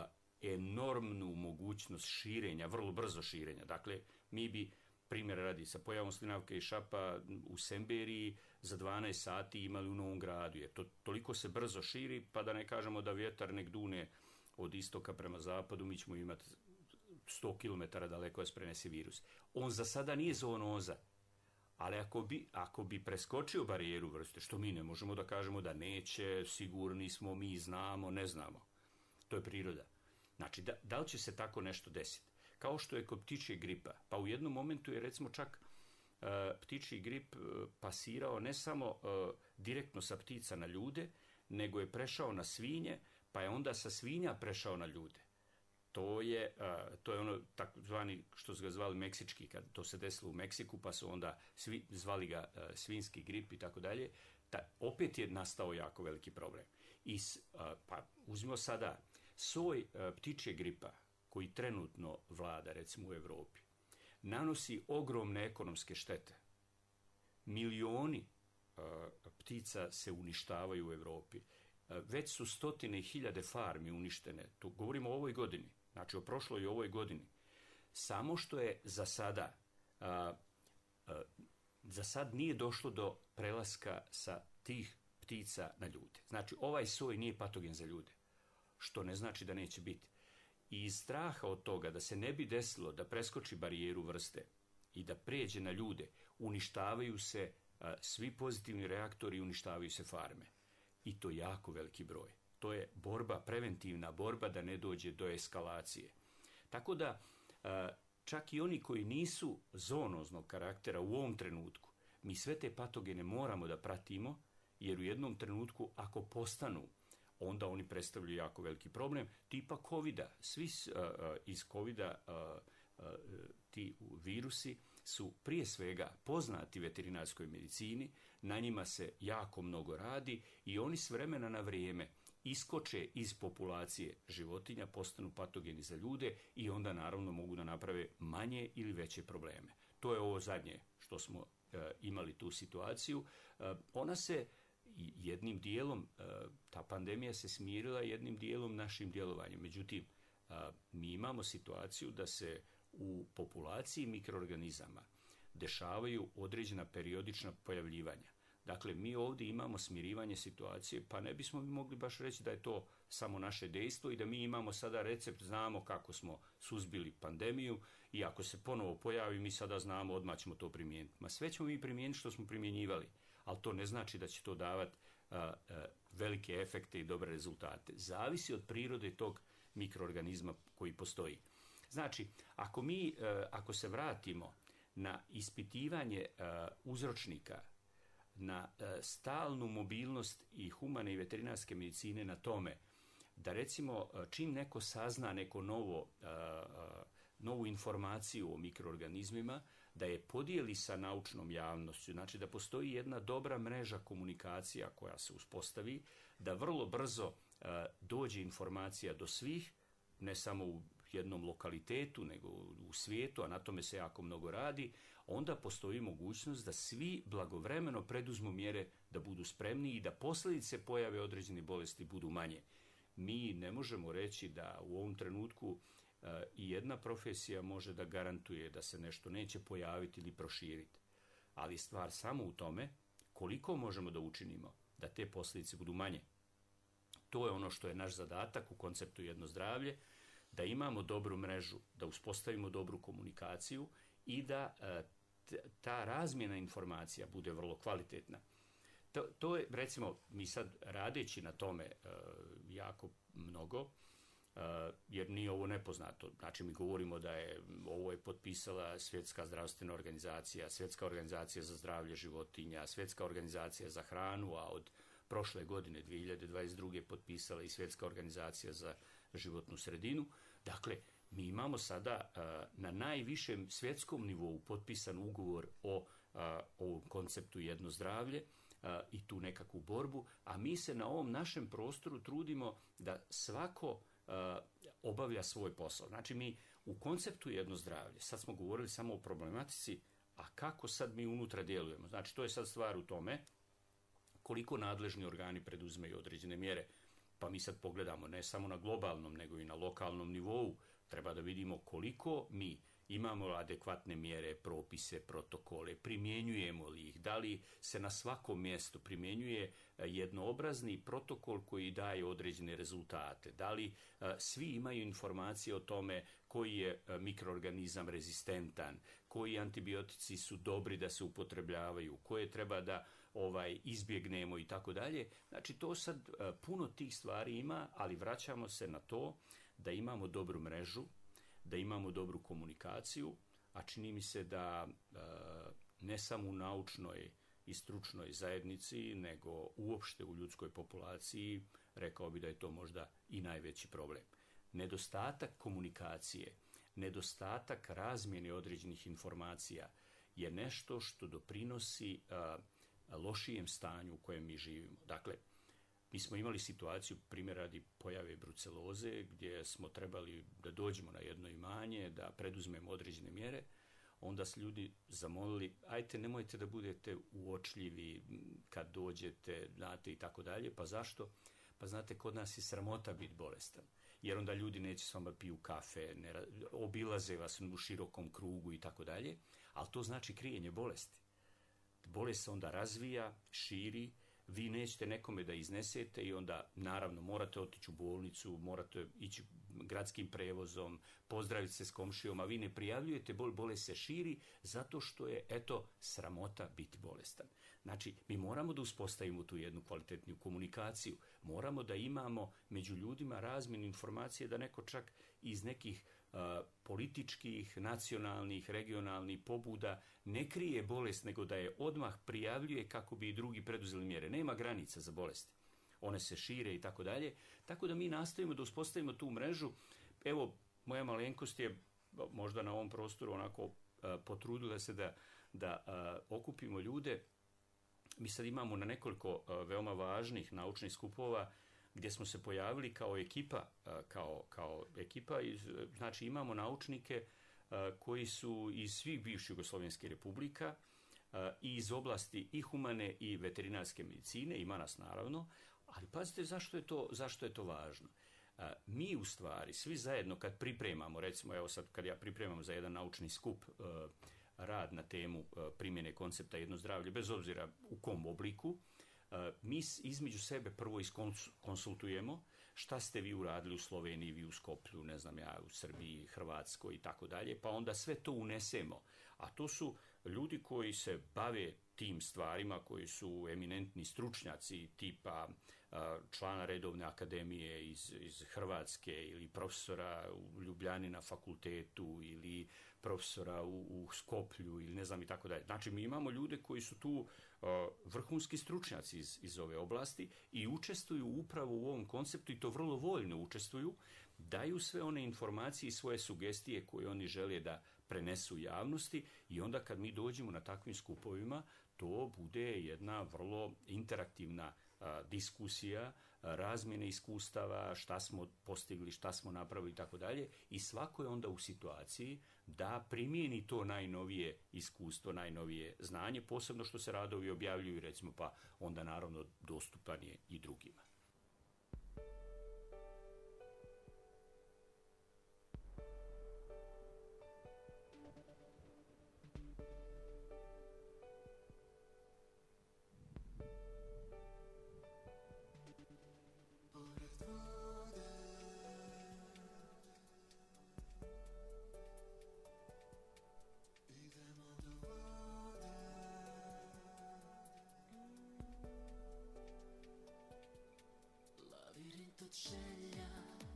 enormnu mogućnost širenja, vrlo brzo širenja. Dakle, mi bi, primjer radi, sa pojavom slinavke i šapa u Semberiji za 12 sati imali u Novom Gradu, jer to toliko se brzo širi, pa da ne kažemo da vjetar nek dune od istoka prema zapadu, mi ćemo imati 100 km daleko da se prenese virus. On za sada nije zoonoza, ali ako bi preskočio barijeru vrste, što mi ne možemo da kažemo da neće, sigurni smo, mi znamo, ne znamo. To je priroda. Znači, da li će se tako nešto desiti? Kao što je kod ptičje gripa. Pa u jednom momentu je recimo čak ptičji grip pasirao ne samo direktno sa ptica na ljude, nego je prešao na svinje, pa je onda sa svinja prešao na ljude. To je ono takozvani, što su ga zvali meksički, kad to se desilo u Meksiku, pa su onda zvali ga svinjski grip i tako dalje. Opet je nastao jako veliki problem. Pa uzmimo sada soj ptičje gripa koji trenutno vlada, recimo u Europi, nanosi ogromne ekonomske štete. Milioni ptica se uništavaju u Europi. Već su stotine i hiljade farmi uništene. Tu govorimo o ovoj godini, znači o prošloj i ovoj godini. Samo što je za sada, za sad nije došlo do prelaska sa tih ptica na ljude. Znači, ovaj soj nije patogen za ljude, što ne znači da neće biti. I iz straha od toga da se ne bi desilo da preskoči barijeru vrste i da pređe na ljude, uništavaju se svi pozitivni reaktori i uništavaju se farme. I to jako veliki broj. To je borba, preventivna borba da ne dođe do eskalacije. Tako da, čak i oni koji nisu zoonoznog karaktera u ovom trenutku, mi sve te patogene moramo da pratimo, jer u jednom trenutku, ako postanu, onda oni predstavljaju jako veliki problem, tipa COVID-a. Svi iz COVID-a, ti virusi, su prije svega poznati veterinarskoj medicini, na njima se jako mnogo radi i oni s vremena na vrijeme iskoče iz populacije životinja, postanu patogeni za ljude i onda naravno mogu da naprave manje ili veće probleme. To je ovo zadnje što smo imali tu situaciju. Ona se jednim dijelom, ta pandemija se smirila jednim dijelom našim djelovanjem. Međutim, mi imamo situaciju da se u populaciji mikroorganizama dešavaju određena periodična pojavljivanja. Dakle, mi ovdje imamo smirivanje situacije, pa ne bismo mogli baš reći da je to samo naše dejstvo i da mi imamo sada recept, znamo kako smo suzbili pandemiju i ako se ponovo pojavi, mi sada znamo, odmah ćemo to primijeniti. Ma sve ćemo mi primijeniti što smo primjenjivali, ali to ne znači da će to davati velike efekte i dobre rezultate. Zavisi od prirode tog mikroorganizma koji postoji. Znači, ako se vratimo na ispitivanje uzročnika, na stalnu mobilnost i humane i veterinarske medicine na tome, da recimo čim neko sazna neko novu informaciju o mikroorganizmima, da je podijeli sa naučnom javnošću, znači da postoji jedna dobra mreža komunikacija koja se uspostavi, da vrlo brzo dođe informacija do svih, ne samo u jednom lokalitetu, nego u svijetu, a na tome se jako mnogo radi, onda postoji mogućnost da svi blagovremeno preduzmu mjere da budu spremni i da posljedice pojave određene bolesti budu manje. Mi ne možemo reći da u ovom trenutku i jedna profesija može da garantuje da se nešto neće pojaviti ili proširiti. Ali stvar samo u tome koliko možemo da učinimo da te posljedice budu manje. To je ono što je naš zadatak u konceptu Jedno zdravlje, da imamo dobru mrežu, da uspostavimo dobru komunikaciju i da ta razmjena informacija bude vrlo kvalitetna. To je, recimo, mi sad radeći na tome jako mnogo, jer nije ovo nepoznato. Znači, mi govorimo da ovo je potpisala Svjetska zdravstvena organizacija, Svjetska organizacija za zdravlje životinja, Svjetska organizacija za hranu, a od prošle godine, 2022. potpisala i Svjetska organizacija za životnu sredinu. Dakle, mi imamo sada na najvišem svjetskom nivou potpisan ugovor o ovom konceptu Jedno zdravlje i tu nekakvu borbu, a mi se na ovom našem prostoru trudimo da svako obavlja svoj posao. Znači, mi u konceptu Jedno zdravlje, sad smo govorili samo o problematici, a kako sad mi unutra djelujemo? Znači, to je sad stvar u tome koliko nadležni organi preduzmeju određene mjere. Pa mi sad pogledamo ne samo na globalnom, nego i na lokalnom nivou. Treba da vidimo koliko mi imamo adekvatne mjere, propise, protokole, primjenjujemo li ih, da li se na svakom mjestu primjenjuje jednoobrazni protokol koji daje određene rezultate, da li svi imaju informacije o tome koji je mikroorganizam rezistentan, koji antibiotici su dobri da se upotrebljavaju, koje treba da izbjegnemo i tako dalje. Znači, to sad puno tih stvari ima, ali vraćamo se na to da imamo dobru mrežu, da imamo dobru komunikaciju, a čini mi se da ne samo u naučnoj i stručnoj zajednici, nego uopšte u ljudskoj populaciji, rekao bi da je to možda i najveći problem. Nedostatak komunikacije, nedostatak razmjene određenih informacija je nešto što doprinosi lošijem stanju u kojem mi živimo. Dakle, Mi smo imali situaciju, primjer radi pojave bruceloze, gdje smo trebali da dođemo na jedno imanje, da preduzmemo određene mjere. Onda su ljudi zamolili, ajte, nemojte da budete uočljivi kad dođete, znate, i tako dalje. Pa zašto? Pa znate, kod nas je sramota biti bolestan. Jer onda ljudi neće s vama piju kafe, obilaze vas u širokom krugu i tako dalje. Ali to znači krijenje bolesti. Bolest se onda razvija, širi, vi nećete nekome da iznesete i onda naravno morate otići u bolnicu, morate ići gradskim prevozom, pozdraviti se s komšijom, a vi ne prijavljujete, bolest se širi zato što je, eto, sramota biti bolestan. Znači, mi moramo da uspostavimo tu jednu kvalitetniju komunikaciju, moramo da imamo među ljudima razmjenu informacije, da neko čak iz nekih političkih, nacionalnih, regionalnih pobuda ne krije bolest, nego da je odmah prijavljuje kako bi i drugi preduzeli mjere. Nema granica za bolesti. One se šire i tako dalje. Tako da mi nastojimo da uspostavimo tu mrežu. Evo, moja malenkost je možda na ovom prostoru onako potrudila se da okupimo ljude. Mi sad imamo na nekoliko veoma važnih naučnih skupova gdje smo se pojavili kao ekipa, znači imamo naučnike koji su iz svih bivših jugoslovenskih republika i iz oblasti i humane i veterinarske medicine, ima nas naravno, ali pazite zašto je to važno. Mi u stvari, svi zajedno kad pripremamo, recimo evo sad kad ja pripremam za jedan naučni skup rad na temu primjene koncepta jedno zdravlje, bez obzira u kom obliku, mi između sebe prvo iskonsultujemo šta ste vi uradili u Sloveniji, vi u Skoplju, ne znam ja, u Srbiji, Hrvatskoj i tako dalje, pa onda sve to unesemo. A to su ljudi koji se bave tim stvarima, koji su eminentni stručnjaci tipa člana redovne akademije iz Hrvatske ili profesora u Ljubljani na fakultetu ili profesora u Skoplju ili ne znam i tako dalje. Znači mi imamo ljude koji su tu vrhunski stručnjaci iz ove oblasti i učestvuju upravo u ovom konceptu i to vrlo voljno učestvuju, daju sve one informacije i svoje sugestije koje oni žele da prenesu javnosti i onda kad mi dođemo na takvim skupovima, to bude jedna vrlo interaktivna diskusija, razmjene iskustava, šta smo postigli, šta smo napravili i tako dalje i svako je onda u situaciji da primijeni to najnovije iskustvo, najnovije znanje, posebno što se radovi objavljuju recimo pa onda naravno dostupan je i drugima. Želja,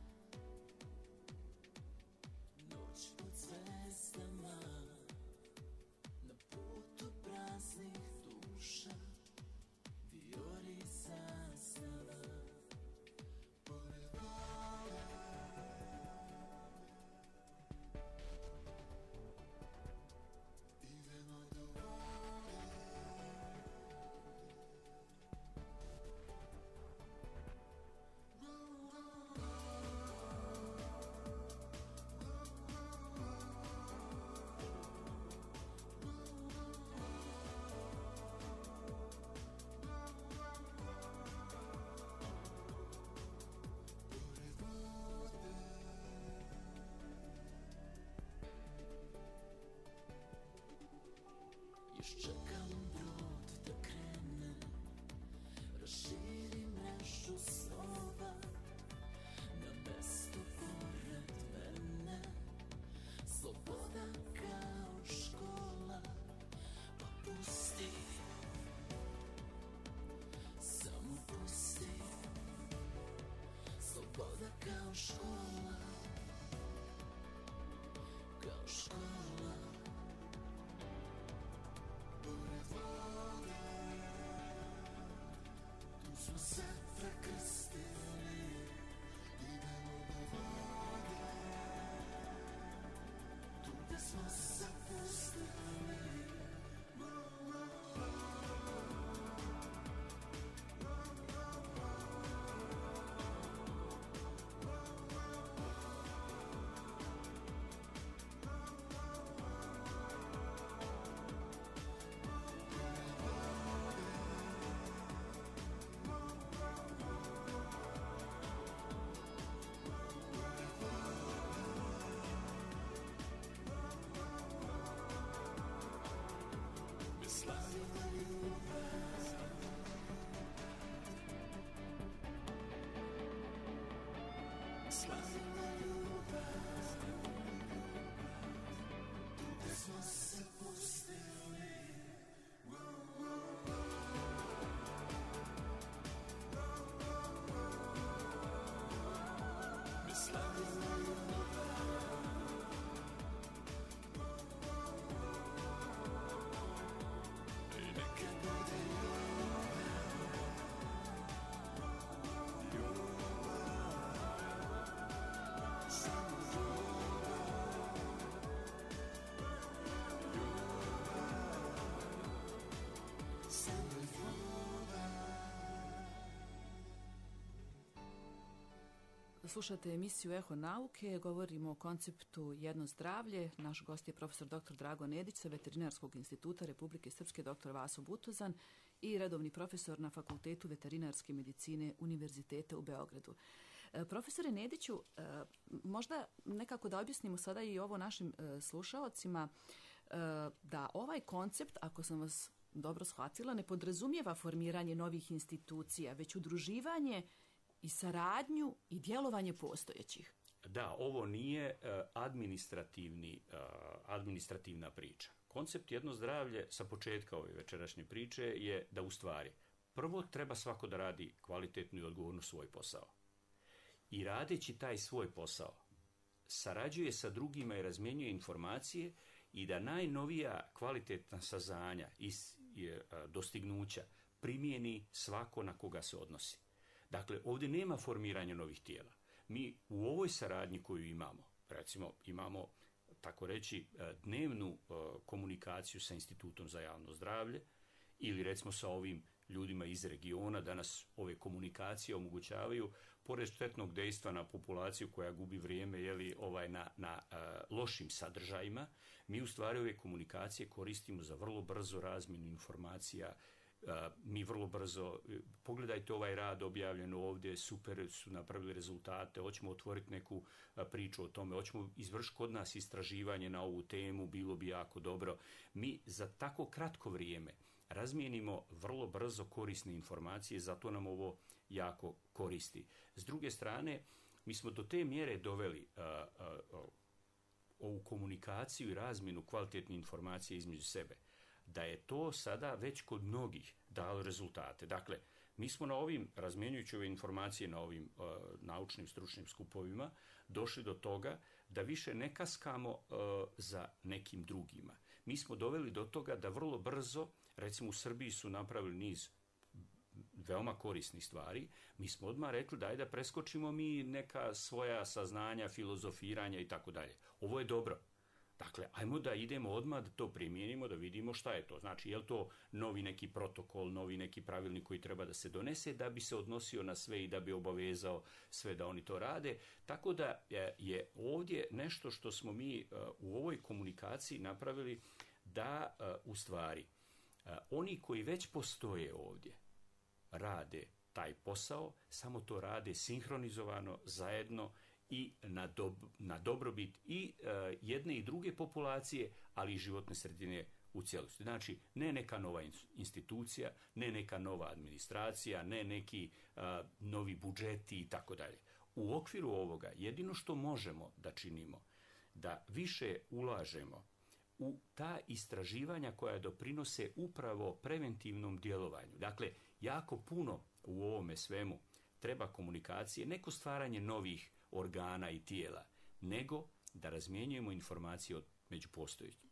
noć pod zvezdama, na putu praznih duša, vijori zastava, pored vode. Idemo do vode. Još čekam brod da krene, raširi mrežu snova, na mesto pored mene, sloboda kao škola, pa pusti, samo pusti, sloboda kao škola, kao škola. Slušate emisiju Eho nauke, govorimo o konceptu jedno zdravlje. Naš gost je profesor dr. Drago Nedić sa Veterinarskog instituta Republike Srpske, dr. Vaso Butuzan i redovni profesor na Fakultetu veterinarske medicine Univerziteta u Beogradu. Profesore Nediću, možda nekako da objasnimo sada i ovo našim slušaocima, da ovaj koncept, ako sam vas dobro shvatila, ne podrazumijeva formiranje novih institucija, već udruživanje i saradnju i djelovanje postojećih. Da, ovo nije administrativna priča. Koncept jedno zdravlje sa početka ove večerašnje priče je da u stvari prvo treba svako da radi kvalitetno i odgovorno svoj posao. I radeći taj svoj posao, sarađuje sa drugima i razmjenjuje informacije i da najnovija kvalitetna saznanja i dostignuća primijeni svako na koga se odnosi. Dakle, ovdje nema formiranja novih tijela. Mi u ovoj saradnji koju imamo, recimo imamo, tako reći, dnevnu komunikaciju sa Institutom za javno zdravlje ili recimo sa ovim ljudima iz regiona, danas ove komunikacije omogućavaju, pored štetnog dejstva na populaciju koja gubi vrijeme na lošim sadržajima, mi u stvari ove komunikacije koristimo za vrlo brzo razmjenu informacija. Mi vrlo brzo, pogledajte ovaj rad objavljen ovdje, super su napravili rezultate, hoćemo otvoriti neku priču o tome, hoćemo izvršiti kod nas istraživanje na ovu temu, bilo bi jako dobro. Mi za tako kratko vrijeme razmijenimo vrlo brzo korisne informacije, zato nam ovo jako koristi. S druge strane, mi smo do te mjere doveli ovu komunikaciju i razmjenu kvalitetne informacije između sebe, da je to sada već kod mnogih dalo rezultate. Dakle, mi smo na ovim, razmjenjujući ove informacije na ovim naučnim stručnim skupovima, došli do toga da više ne kaskamo za nekim drugima. Mi smo doveli do toga da vrlo brzo, recimo u Srbiji su napravili niz veoma korisnih stvari, mi smo odmah rekli da preskočimo mi neka svoja saznanja, filozofiranja i tako dalje. Ovo je dobro. Dakle, ajmo da idemo odmah da to primijenimo, da vidimo šta je to. Znači, je li to novi neki protokol, novi neki pravilnik koji treba da se donese da bi se odnosio na sve i da bi obavezao sve da oni to rade. Tako da je ovdje nešto što smo mi u ovoj komunikaciji napravili da u stvari oni koji već postoje ovdje rade taj posao, samo to rade sinhronizovano, zajedno i na dobrobit i jedne i druge populacije, ali i životne sredine u cijelosti. Znači, ne neka nova institucija, ne neka nova administracija, ne neki novi budžeti i tako dalje. U okviru ovoga jedino što možemo da činimo, da više ulažemo u ta istraživanja koja doprinose upravo preventivnom djelovanju. Dakle, jako puno u ovome svemu treba komunikacije, neko stvaranje novih organa i tijela, nego da razmjenjujemo informacije među postojećim.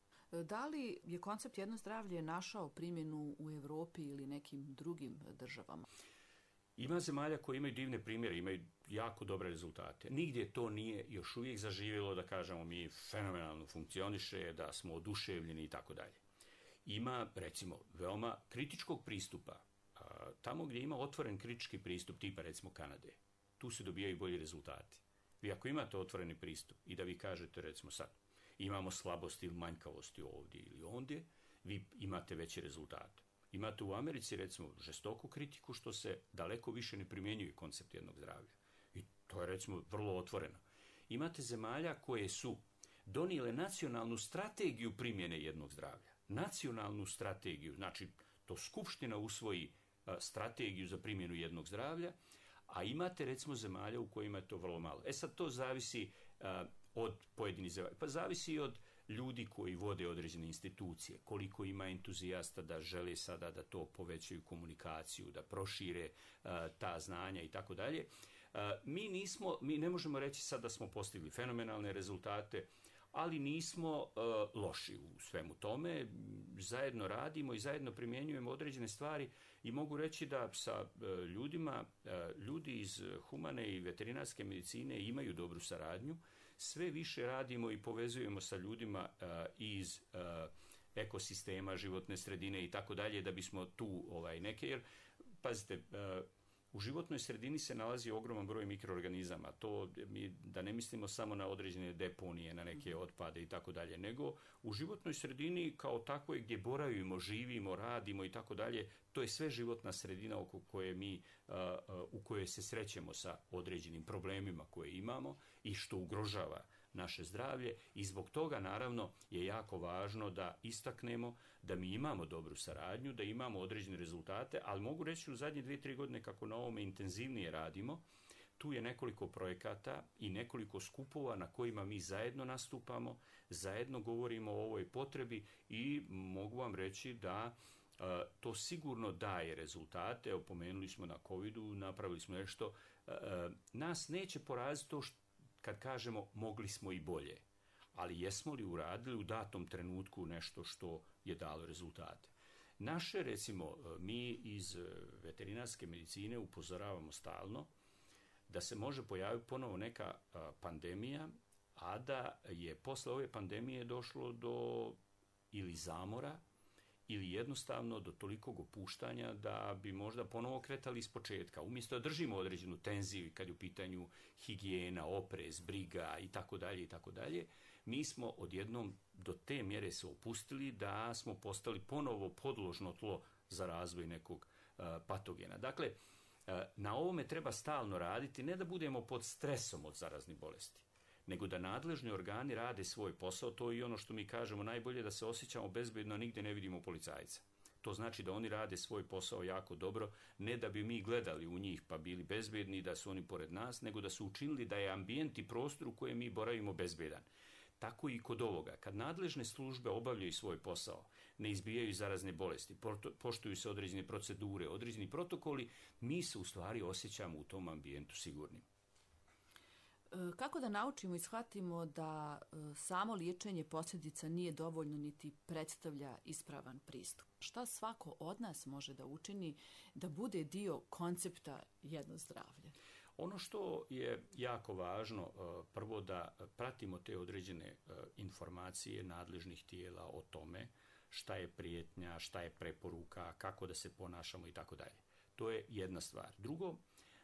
Da li je koncept jedno zdravlje našao primjenu u Europi ili nekim drugim državama? Ima zemalja koje imaju divne primjere, imaju jako dobre rezultate. Nigdje to nije još uvijek zaživjelo, da kažemo mi fenomenalno funkcioniše, da smo oduševljeni i tako dalje. Ima, recimo, veoma kritičkog pristupa. Tamo gdje ima otvoren kritički pristup, tipa recimo Kanade, tu se dobijaju bolji rezultati. Vi ako imate otvoreni pristup i da vi kažete, recimo sad, imamo slabosti ili manjkavosti ovdje ili ondje, vi imate veće rezultate. Imate u Americi, recimo, žestoku kritiku što se daleko više ne primjenjuje koncept jednog zdravlja. I to je, recimo, vrlo otvoreno. Imate zemalja koje su donijele nacionalnu strategiju primjene jednog zdravlja. Nacionalnu strategiju, znači to Skupština usvoji strategiju za primjenu jednog zdravlja, a imate, recimo, zemalja u kojima je to vrlo malo. Sad to zavisi od pojedinih zemalja. Pa zavisi i od ljudi koji vode određene institucije, koliko ima entuzijasta da žele sada da to povećaju komunikaciju, da prošire ta znanja i tako dalje. Mi ne možemo reći sad da smo postigli fenomenalne rezultate, ali nismo loši u svemu tome. Zajedno radimo i zajedno primjenjujemo određene stvari i mogu reći da sa ljudima, ljudi iz humane i veterinarske medicine imaju dobru saradnju. Sve više radimo i povezujemo sa ljudima iz ekosistema, životne sredine i tako dalje, da bismo tu neke, jer pazite, U životnoj sredini se nalazi ogroman broj mikroorganizama. To da ne mislimo samo na određene deponije, na neke otpade i tako dalje, nego u životnoj sredini kao takvoj gdje boravimo, živimo, radimo i tako dalje, to je sve životna sredina oko koje u kojoj se srećemo sa određenim problemima koje imamo i što ugrožava naše zdravlje, i zbog toga naravno je jako važno da istaknemo da mi imamo dobru saradnju, da imamo određene rezultate, ali mogu reći u zadnje 2-3 godine kako na ovome intenzivnije radimo, tu je nekoliko projekata i nekoliko skupova na kojima mi zajedno nastupamo, zajedno govorimo o ovoj potrebi i mogu vam reći da to sigurno daje rezultate. Evo, pomenuli smo na COVID-u, napravili smo nešto. Nas neće poraziti to kad kažemo mogli smo i bolje, ali jesmo li uradili u datom trenutku nešto što je dalo rezultate. Naše, recimo, mi iz veterinarske medicine upozoravamo stalno da se može pojaviti ponovo neka pandemija, a da je posle ove pandemije došlo do ili zamora ili jednostavno do tolikog opuštanja da bi možda ponovo kretali iz početka. Umjesto da držimo određenu tenziju kad je u pitanju higijena, oprez, briga i tako dalje, mi smo odjednom do te mjere se opustili da smo postali ponovo podložno tlo za razvoj nekog patogena. Dakle, na ovome treba stalno raditi, ne da budemo pod stresom od zaraznih bolesti, nego da nadležni organi rade svoj posao. To je i ono što mi kažemo, najbolje da se osjećamo bezbedno, nigdje ne vidimo policajca. To znači da oni rade svoj posao jako dobro, ne da bi mi gledali u njih pa bili bezbedni, da su oni pored nas, nego da su učinili da je ambijent i prostor u kojem mi boravimo bezbedan. Tako i kod ovoga. Kad nadležne službe obavljaju svoj posao, ne izbijaju zarazne bolesti, poštuju se određene procedure, određeni protokoli, mi se u stvari osjećamo u tom ambijentu sigurnim. Kako da naučimo i shvatimo da samo liječenje posljedica nije dovoljno niti predstavlja ispravan pristup? Šta svako od nas može da učini da bude dio koncepta jedno zdravlje? Ono što je jako važno, prvo da pratimo te određene informacije nadležnih tijela o tome šta je prijetnja, šta je preporuka, kako da se ponašamo i tako dalje. To je jedna stvar. Drugo,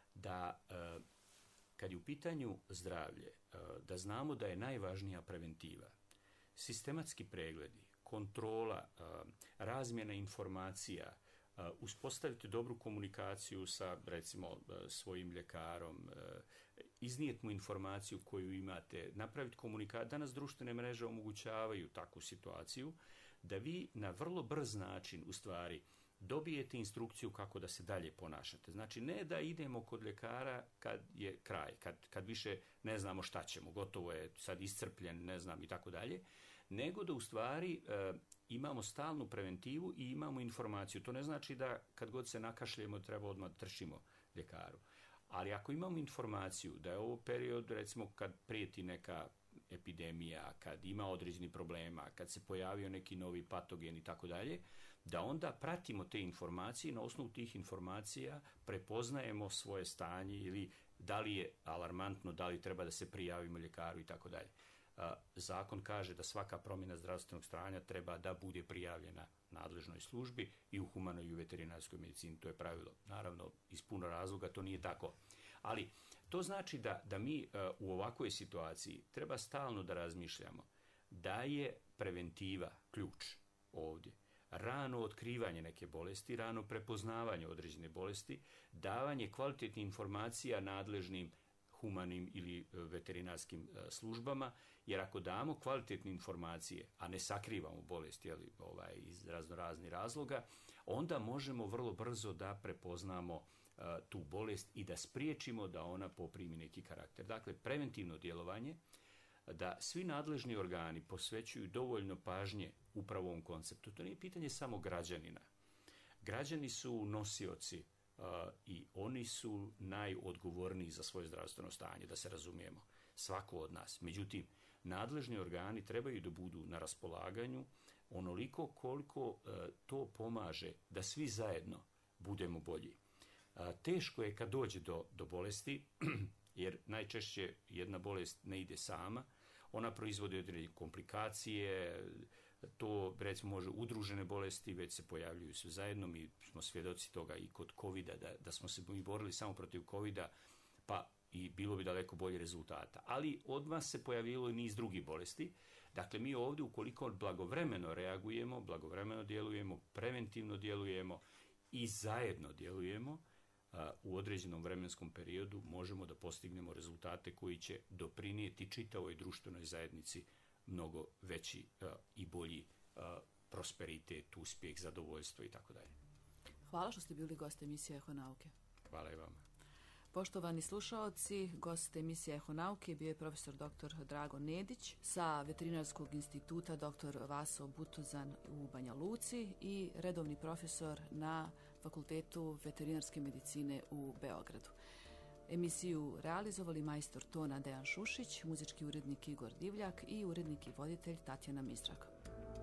da kad je u pitanju zdravlje, da znamo da je najvažnija preventiva. Sistematski pregledi, kontrola, razmjena informacija, uspostaviti dobru komunikaciju sa, recimo, svojim ljekarom, iznijeti mu informaciju koju imate, napraviti komunikaciju. Danas društvene mreže omogućavaju takvu situaciju da vi na vrlo brz način, u stvari, dobijete instrukciju kako da se dalje ponašate. Znači, ne da idemo kod ljekara kad je kraj, kad više ne znamo šta ćemo, gotovo je sad iscrpljen, ne znam i tako dalje, nego da u stvari imamo stalnu preventivu i imamo informaciju. To ne znači da kad god se nakašljemo treba odmah trčimo ljekaru. Ali ako imamo informaciju da je ovo period, recimo, kad prijeti neka epidemija, kad ima određeni problema, kad se pojavio neki novi patogen i tako dalje, da onda pratimo te informacije i na osnovu tih informacija prepoznajemo svoje stanje ili da li je alarmantno, da li treba da se prijavimo ljekaru i tako dalje. Zakon kaže da svaka promjena zdravstvenog stanja treba da bude prijavljena nadležnoj službi i u humanoj i u veterinarskoj medicini. To je pravilo. Naravno, iz puno razloga to nije tako. Ali to znači da mi u ovakvoj situaciji treba stalno da razmišljamo da je preventiva ključ ovdje. Rano otkrivanje neke bolesti, rano prepoznavanje određene bolesti, davanje kvalitetnih informacija nadležnim humanim ili veterinarskim službama, jer ako damo kvalitetne informacije, a ne sakrivamo bolest iz raznoraznih razloga, onda možemo vrlo brzo da prepoznamo tu bolest i da spriječimo da ona poprimi neki karakter. Dakle, preventivno djelovanje, da svi nadležni organi posvećuju dovoljno pažnje upravo ovom konceptu. To nije pitanje samo građanina. Građani su nosioci i oni su najodgovorniji za svoje zdravstveno stanje, da se razumijemo, svako od nas. Međutim, nadležni organi trebaju da budu na raspolaganju onoliko koliko to pomaže da svi zajedno budemo bolji. Teško je kad dođe do bolesti, jer najčešće jedna bolest ne ide sama, ona proizvodi određene komplikacije, to recimo može udružene bolesti, već se pojavljuju sve zajedno. Mi smo svjedoci toga i kod covida, da smo se mi borili samo protiv covida, pa i bilo bi daleko bolje rezultata. Ali odmah se pojavilo i niz drugih bolesti. Dakle, mi ovdje ukoliko blagovremeno reagujemo, blagovremeno djelujemo, preventivno djelujemo i zajedno djelujemo, u određenom vremenskom periodu možemo da postignemo rezultate koji će doprinijeti čitavoj društvenoj zajednici mnogo veći i bolji prosperitet, uspjeh, zadovoljstvo i tako dalje. Hvala što ste bili gost emisije Eho nauke. Hvala i vama. Poštovani slušaoci, gost emisije Eho nauke bio je profesor dr. Drago Nedić sa Veterinarskog instituta dr. Vaso Butuzan u Banja Luci i redovni profesor na Fakultetu veterinarske medicine u Beogradu. Emisiju realizovali majstor tona Dejan Šušić, muzički urednik Igor Divljak i urednik i voditelj Tatjana Mizrak.